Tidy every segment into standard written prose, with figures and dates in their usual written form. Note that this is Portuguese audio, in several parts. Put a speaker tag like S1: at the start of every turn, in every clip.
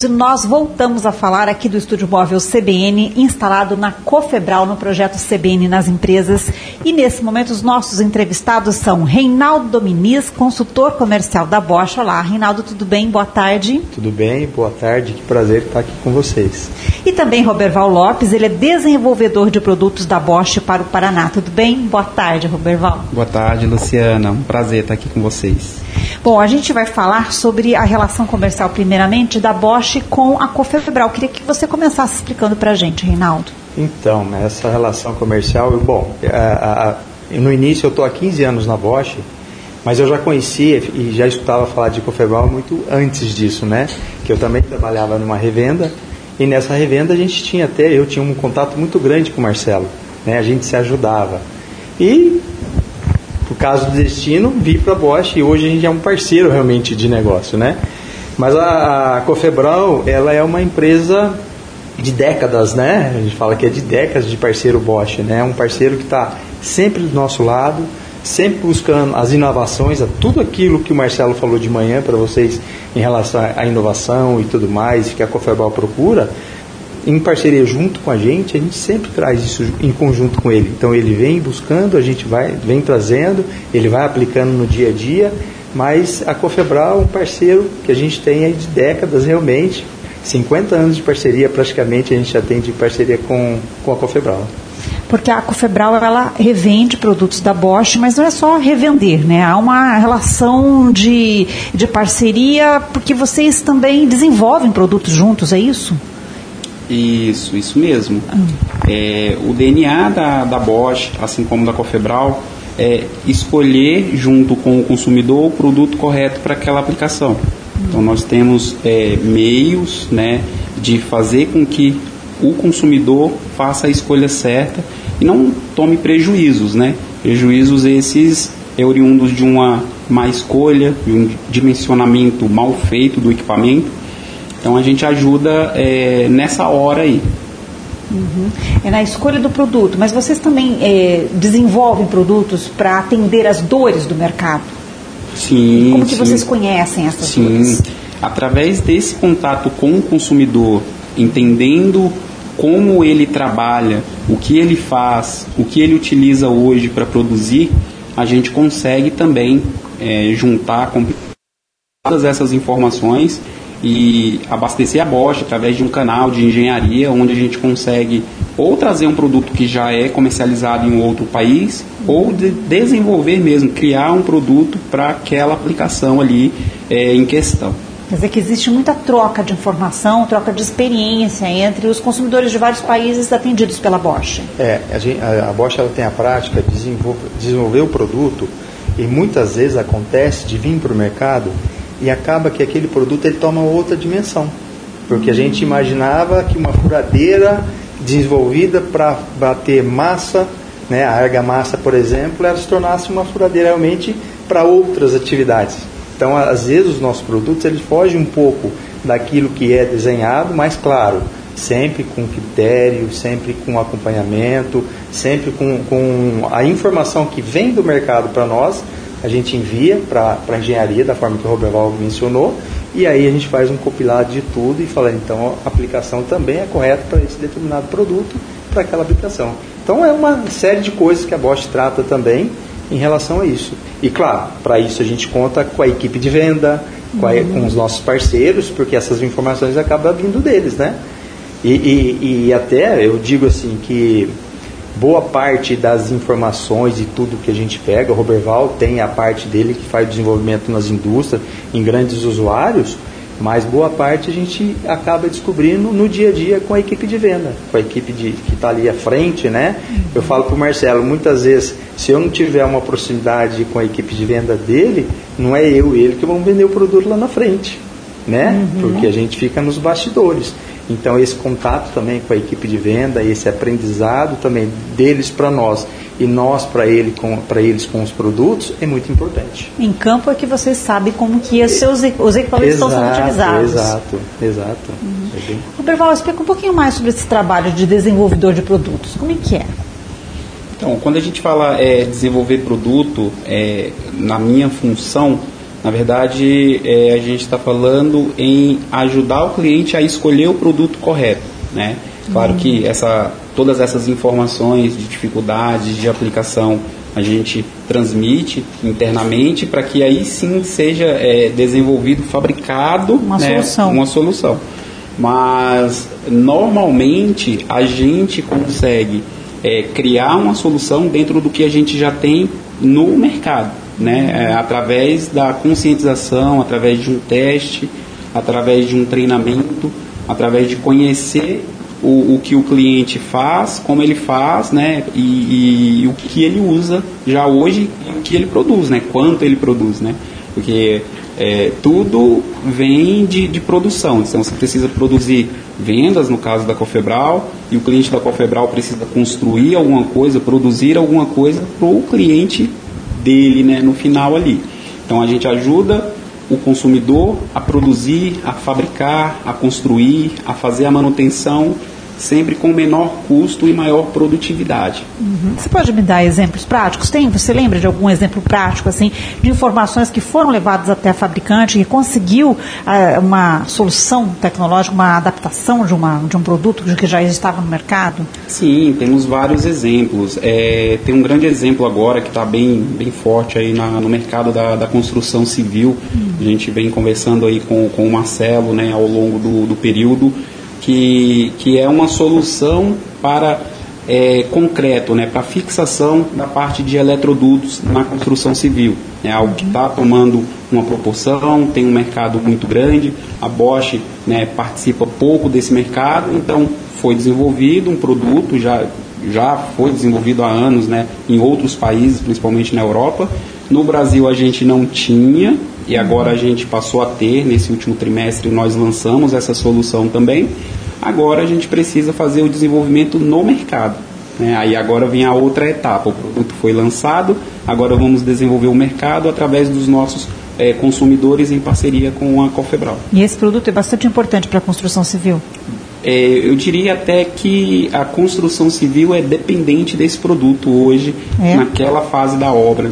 S1: Nós voltamos a falar aqui do Estúdio Móvel CBN, instalado na Cofebral, no projeto CBN nas empresas. E nesse momento os nossos entrevistados são Reinaldo Dominiz, consultor comercial da Bosch. Olá, Reinaldo, tudo bem? Boa tarde.
S2: Tudo bem, boa tarde, que prazer estar aqui com vocês.
S1: E também Roberval Lopes, ele é desenvolvedor de produtos da Bosch para o Paraná. Tudo bem? Boa tarde, Roberval.
S3: Boa tarde, Luciana. Um prazer estar aqui com vocês.
S1: Bom, a gente vai falar sobre a relação comercial, primeiramente, da Bosch com a Cofebral. Queria que você começasse explicando para a gente, Reinaldo.
S2: Então, essa relação comercial, no início eu estou há 15 anos na Bosch, mas eu já conhecia e já escutava falar de Cofebral muito antes disso, né? Que eu também trabalhava numa revenda, e nessa revenda eu tinha um contato muito grande com o Marcelo, né? A gente se ajudava. E, por causa do destino, vim para a Bosch e hoje a gente é um parceiro realmente de negócio, né? Mas a Cofebral, ela é uma empresa de décadas, né? A gente fala que é de décadas de parceiro Bosch, né? É um parceiro que está sempre do nosso lado, sempre buscando as inovações, tudo aquilo que o Marcelo falou de manhã para vocês em relação à inovação e tudo mais que a Cofebral procura, em parceria junto com a gente sempre traz isso em conjunto com ele. Então ele vem buscando, a gente vem trazendo, ele vai aplicando no dia a dia, mas a Cofebral é um parceiro que a gente tem aí de décadas realmente, 50 anos de parceria praticamente a gente já tem de parceria com a Cofebral.
S1: Porque a Cofebral, ela revende produtos da Bosch, mas não é só revender, né? Há uma relação de parceria, porque vocês também desenvolvem produtos juntos, é isso?
S3: Isso mesmo. O DNA da Bosch, assim como da Cofebral, é escolher junto com o consumidor o produto correto para aquela aplicação. Então nós temos meios, né, de fazer com que o consumidor faça a escolha certa e não tome prejuízos, né? Prejuízos esses oriundos de uma má escolha, de um dimensionamento mal feito do equipamento. Então a gente ajuda nessa hora aí.
S1: Uhum. É na escolha do produto, mas vocês também desenvolvem produtos para atender as dores do mercado?
S3: Sim.
S1: Como que vocês conhecem essas dores?
S3: Através desse contato com o consumidor, entendendo como ele trabalha, o que ele faz, o que ele utiliza hoje para produzir, a gente consegue também juntar com todas essas informações e abastecer a Bosch através de um canal de engenharia onde a gente consegue ou trazer um produto que já é comercializado em outro país ou desenvolver mesmo, criar um produto para aquela aplicação ali em questão.
S1: Quer dizer que existe muita troca de informação, troca de experiência entre os consumidores de vários países atendidos pela Bosch.
S2: A Bosch ela tem a prática de desenvolver o produto e muitas vezes acontece de vir para o mercado e acaba que aquele produto ele toma outra dimensão. Porque a gente imaginava que uma furadeira desenvolvida para bater massa, né, a argamassa, por exemplo, ela se tornasse uma furadeira realmente para outras atividades. Então, às vezes, os nossos produtos eles fogem um pouco daquilo que é desenhado, mas, claro, sempre com critério, sempre com acompanhamento, sempre com a informação que vem do mercado para nós, a gente envia para a engenharia, da forma que o Roberval mencionou, e aí a gente faz um compilado de tudo e fala, então, a aplicação também é correta para esse determinado produto, para aquela aplicação. Então, é uma série de coisas que a Bosch trata também em relação a isso. E claro, para isso a gente conta com a equipe de venda, com os nossos parceiros, porque essas informações acabam vindo deles, né? E até eu digo assim que boa parte das informações e tudo que a gente pega, o Roberval tem a parte dele que faz desenvolvimento nas indústrias, em grandes usuários, mas boa parte a gente acaba descobrindo no dia a dia com a equipe de venda, com a equipe que está ali à frente, né? Eu falo para o Marcelo, muitas vezes, se eu não tiver uma proximidade com a equipe de venda dele, não é eu e ele que vão vender o produto lá na frente, né? Porque a gente fica nos bastidores. Então esse contato também com a equipe de venda, esse aprendizado também deles para nós e nós para eles com os produtos é muito importante.
S1: Em campo é que você sabe como que os equipamentos estão sendo utilizados.
S2: Exato.
S1: Roberval, explica um pouquinho mais sobre esse trabalho de desenvolvedor de produtos. Como é que é?
S3: Então, quando a gente fala desenvolver produto, na minha função, Na verdade, a gente está falando em ajudar o cliente a escolher o produto correto, né? Claro que todas essas informações de dificuldades de aplicação a gente transmite internamente para que aí sim seja desenvolvido, fabricado uma solução. Mas normalmente a gente consegue criar uma solução dentro do que a gente já tem no mercado, né? Através da conscientização, através de um teste, através de um treinamento, através de conhecer o que o cliente faz, como ele faz, né? E o que ele usa já hoje e o que ele produz, né? Quanto ele produz, né? Porque tudo vem de produção. Então você precisa produzir vendas, no caso da Cofebral, e o cliente da Cofebral precisa construir alguma coisa, produzir alguma coisa para o cliente dele, né? No final ali. Então a gente ajuda o consumidor a produzir, a fabricar, a construir, a fazer a manutenção, sempre com menor custo e maior produtividade.
S1: Você pode me dar exemplos práticos? Você lembra de algum exemplo prático, assim, de informações que foram levadas até a fabricante e conseguiu uma solução tecnológica, uma adaptação de um produto que já estava no mercado?
S3: Sim, temos vários exemplos. Tem um grande exemplo agora que está bem forte aí no mercado da construção civil. A gente vem conversando aí com o Marcelo, né, ao longo do período, que é uma solução para concreto, né, para fixação da parte de eletrodutos na construção civil. É algo que está tomando uma proporção, tem um mercado muito grande, a Bosch, né, participa pouco desse mercado, então foi desenvolvido um produto, já foi desenvolvido há anos, né, em outros países, principalmente na Europa. No Brasil a gente não tinha, e agora a gente passou a ter. Nesse último trimestre nós lançamos essa solução também. Agora a gente precisa fazer o desenvolvimento no mercado, né? Aí agora vem a outra etapa, o produto foi lançado, agora vamos desenvolver o mercado através dos nossos consumidores em parceria com a Cofebral.
S1: E esse produto é bastante importante para a construção civil?
S3: Eu diria até que a construção civil é dependente desse produto hoje, naquela fase da obra.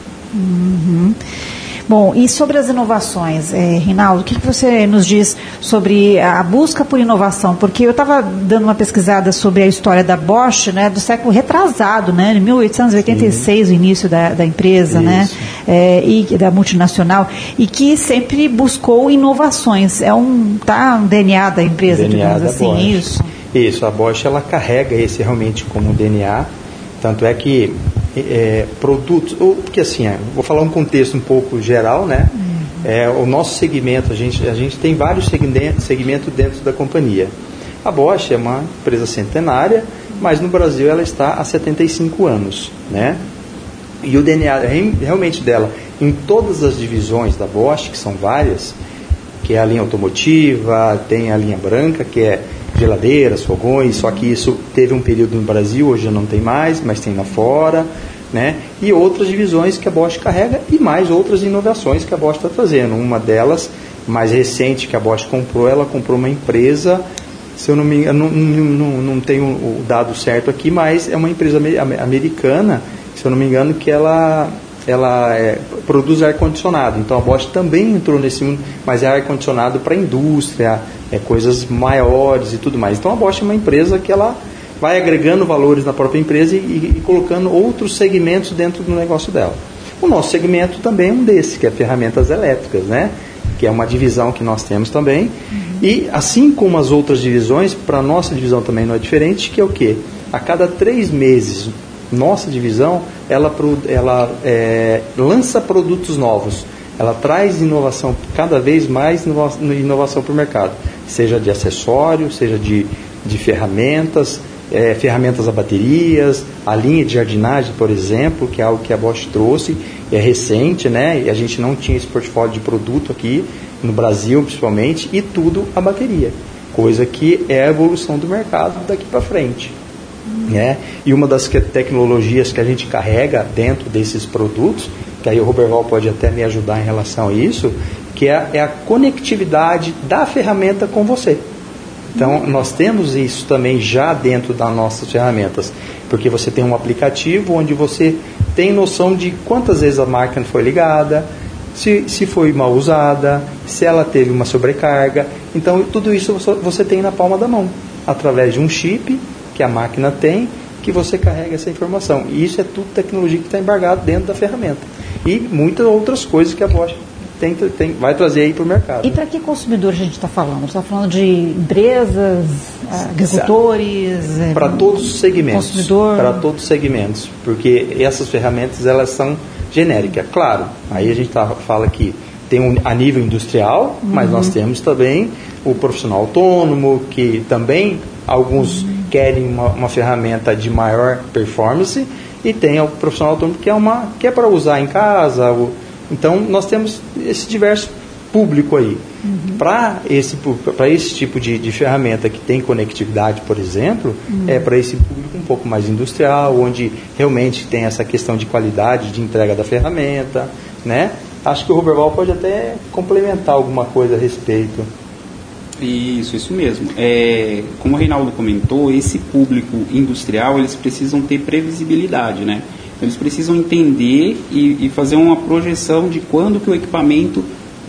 S1: Bom, e sobre as inovações, Reinaldo, o que você nos diz sobre a busca por inovação? Porque eu estava dando uma pesquisada sobre a história da Bosch, né, do século retrasado, né, de 1886, o início da empresa, né, e da multinacional, e que sempre buscou inovações. Um DNA da empresa, digamos assim, isso?
S2: Isso, a Bosch ela carrega esse realmente como DNA, tanto é que produtos, porque assim, vou falar um contexto um pouco geral, né? O nosso segmento, a gente tem vários segmentos dentro da companhia. A Bosch é uma empresa centenária, mas no Brasil ela está há 75 anos, né? E o DNA realmente dela, em todas as divisões da Bosch, que são várias, que é a linha automotiva, tem a linha branca, que é geladeiras, fogões, só que isso teve um período no Brasil, hoje já não tem mais, mas tem lá fora, né? E outras divisões que a Bosch carrega e mais outras inovações que a Bosch está trazendo. Uma delas, mais recente, que a Bosch comprou, ela comprou uma empresa, se eu não me engano, não tenho o dado certo aqui, mas é uma empresa americana, se eu não me engano, que ela produz ar-condicionado. Então a Bosch também entrou nesse mundo, mas é ar-condicionado para a indústria, coisas maiores e tudo mais. Então a Bosch é uma empresa que ela vai agregando valores na própria empresa e colocando outros segmentos dentro do negócio dela. O nosso segmento também é um desses, que é ferramentas elétricas, né? Que é uma divisão que nós temos também. E assim como as outras divisões, para a nossa divisão também não é diferente, que é o quê? A cada 3 meses, nossa divisão, ela lança produtos novos. Ela traz inovação, cada vez mais inovação para o mercado. Seja de acessórios, seja de ferramentas, ferramentas a baterias, a linha de jardinagem, por exemplo, que é algo que a Bosch trouxe, é recente, né? E a gente não tinha esse portfólio de produto aqui, no Brasil principalmente, e tudo a bateria, coisa que é a evolução do mercado daqui para frente. Né? E uma das tecnologias que a gente carrega dentro desses produtos, que aí o Roberval pode até me ajudar em relação a isso, que é a conectividade da ferramenta com você. Então, nós temos isso também já dentro das nossas ferramentas, porque você tem um aplicativo onde você tem noção de quantas vezes a máquina foi ligada, se foi mal usada, se ela teve uma sobrecarga. Então, tudo isso você tem na palma da mão, através de um chip que a máquina tem, que você carrega essa informação. E isso é tudo tecnologia que está embargado dentro da ferramenta. E muitas outras coisas que a Bosch vai trazer aí para o mercado.
S1: E para que consumidor a gente está falando? Você está falando de empresas, agricultores?
S2: Para todos os segmentos.
S1: Consumidor?
S2: Para todos os segmentos. Porque essas ferramentas, elas são genéricas. Claro, aí a gente fala que tem a nível industrial, mas nós temos também o profissional autônomo, que também alguns querem uma ferramenta de maior performance, e tem o profissional autônomo que é para usar em casa. Então, nós temos esse diverso público aí. Para esse tipo de ferramenta que tem conectividade, por exemplo, é para esse público um pouco mais industrial, onde realmente tem essa questão de qualidade de entrega da ferramenta, né? Acho que o Roberval pode até complementar alguma coisa a respeito.
S3: Isso mesmo. Como o Reinaldo comentou, esse público industrial, eles precisam ter previsibilidade, né? Eles precisam entender e fazer uma projeção de quando que o equipamento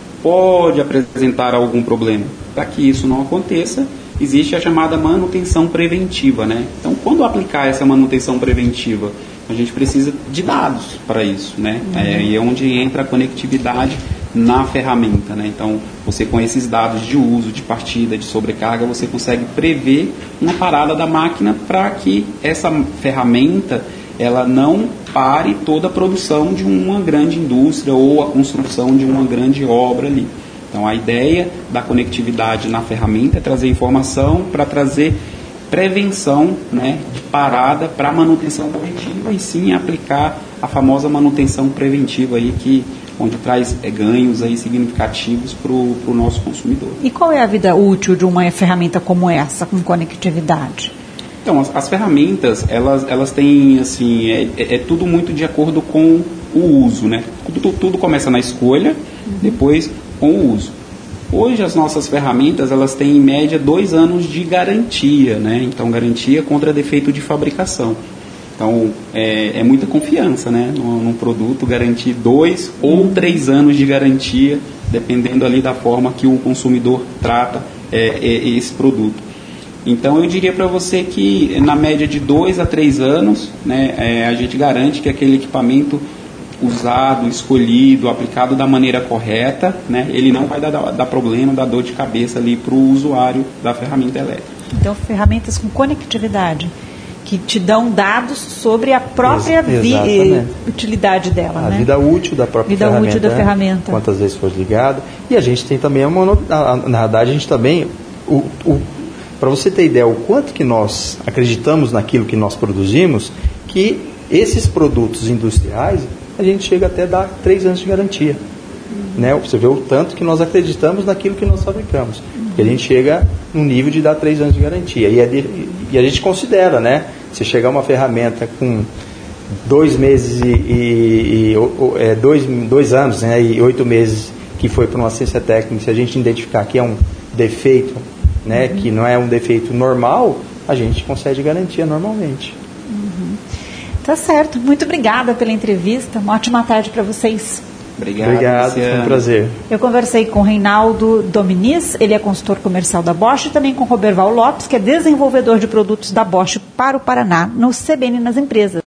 S3: pode apresentar algum problema. Para que isso não aconteça, existe a chamada manutenção preventiva, né? Então, quando aplicar essa manutenção preventiva, a gente precisa de dados para isso, né? E é onde entra a conectividade na ferramenta, né? Então, você com esses dados de uso, de partida, de sobrecarga, você consegue prever uma parada da máquina para que essa ferramenta ela não pare toda a produção de uma grande indústria ou a construção de uma grande obra ali. Então, a ideia da conectividade na ferramenta é trazer informação para trazer prevenção, né, de parada para manutenção corretiva e sim aplicar a famosa manutenção preventiva aí, onde traz ganhos aí significativos para o nosso consumidor.
S1: E qual é a vida útil de uma ferramenta como essa, com conectividade?
S3: Então, as ferramentas, elas têm, assim, tudo muito de acordo com o uso, né? Tudo começa na escolha, depois com o uso. Hoje, as nossas ferramentas, elas têm, em média, 2 anos de garantia, né? Então, garantia contra defeito de fabricação. Então, é muita confiança, né? Num produto, garantir 2 ou 3 anos de garantia, dependendo ali da forma que o consumidor trata esse produto. Então, eu diria para você que, na média de 2 a 3 anos, né, a gente garante que aquele equipamento usado, escolhido, aplicado da maneira correta, né, ele não vai dar problema, dar dor de cabeça ali para o usuário da ferramenta elétrica.
S1: Então, ferramentas com conectividade, que te dão dados sobre a própria utilidade dela.
S2: A vida útil da própria ferramenta.
S1: Vida útil da ferramenta.
S2: Quantas vezes foi ligado. E a gente tem também na verdade, a gente também... Para você ter ideia o quanto que nós acreditamos naquilo que nós produzimos, que esses produtos industriais, a gente chega até a dar 3 anos de garantia. Né? Você vê o tanto que nós acreditamos naquilo que nós fabricamos. Que a gente chega no nível de dar 3 anos de garantia. E a gente considera, né? Se chegar uma ferramenta com 2 meses e 2 anos, né, e 8 meses que foi para uma assistência técnica, se a gente identificar que é um defeito, né, que não é um defeito normal, a gente concede garantia normalmente.
S1: Tá certo. Muito obrigada pela entrevista. Uma ótima tarde para vocês.
S2: Obrigado, foi um prazer.
S1: Eu conversei com Reinaldo Dominiz, ele é consultor comercial da Bosch, e também com Roberval Lopes, que é desenvolvedor de produtos da Bosch para o Paraná, no CBN nas Empresas.